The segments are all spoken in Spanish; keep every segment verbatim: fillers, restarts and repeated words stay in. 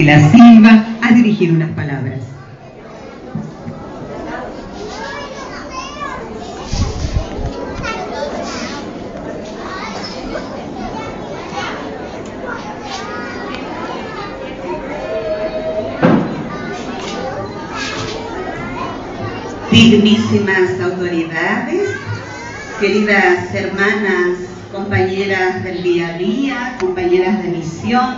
La Silva a dirigir unas palabras. Dignísimas autoridades, queridas hermanas, compañeras del día a día, compañeras de misión,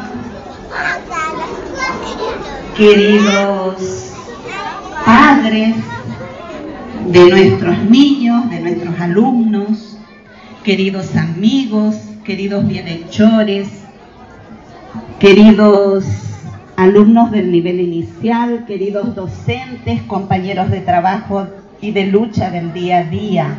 queridos padres de nuestros niños, de nuestros alumnos, queridos amigos, queridos bienhechores, queridos alumnos del nivel inicial, queridos docentes, compañeros de trabajo y de lucha del día a día.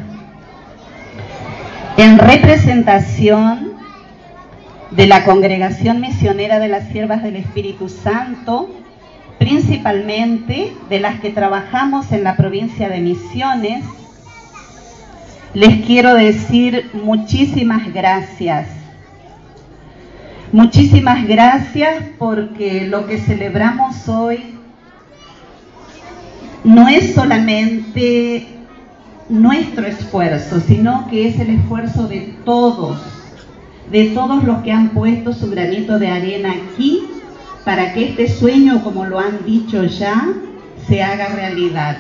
En representación de la Congregación Misionera de las Siervas del Espíritu Santo, principalmente de las que trabajamos en la provincia de Misiones, les quiero decir muchísimas gracias. Muchísimas gracias porque lo que celebramos hoy no es solamente nuestro esfuerzo, sino que es el esfuerzo de todos, de todos los que han puesto su granito de arena aquí para que este sueño, como lo han dicho ya, se haga realidad.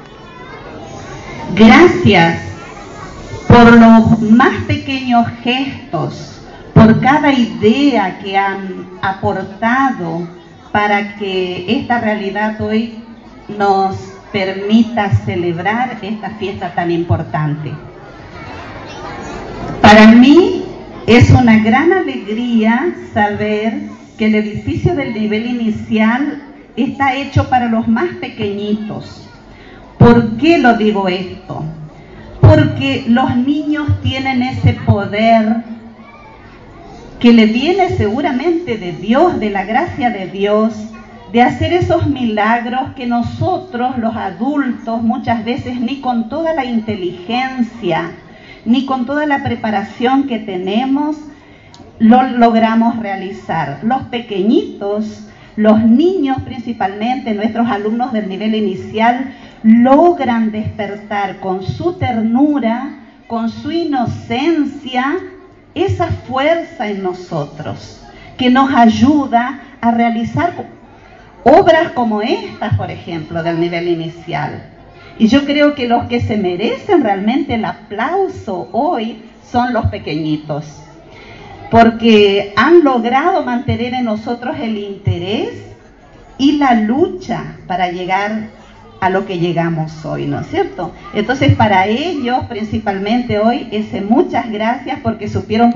Gracias por los más pequeños gestos, por cada idea que han aportado para que esta realidad hoy nos permita celebrar esta fiesta tan importante. Para mí es una gran alegría saber que el edificio del nivel inicial está hecho para los más pequeñitos. ¿Por qué lo digo esto? Porque los niños tienen ese poder que le viene seguramente de Dios, de la gracia de Dios, de hacer esos milagros que nosotros, los adultos, muchas veces ni con toda la inteligencia, ni con toda la preparación que tenemos, lo logramos realizar. Los pequeñitos, los niños principalmente, nuestros alumnos del nivel inicial, logran despertar con su ternura, con su inocencia, esa fuerza en nosotros que nos ayuda a realizar obras como estas, por ejemplo, del nivel inicial. Y yo creo que los que se merecen realmente el aplauso hoy son los pequeñitos, porque han logrado mantener en nosotros el interés y la lucha para llegar a lo que llegamos hoy, ¿no es cierto? Entonces, para ellos, principalmente hoy, ese muchas gracias porque supieron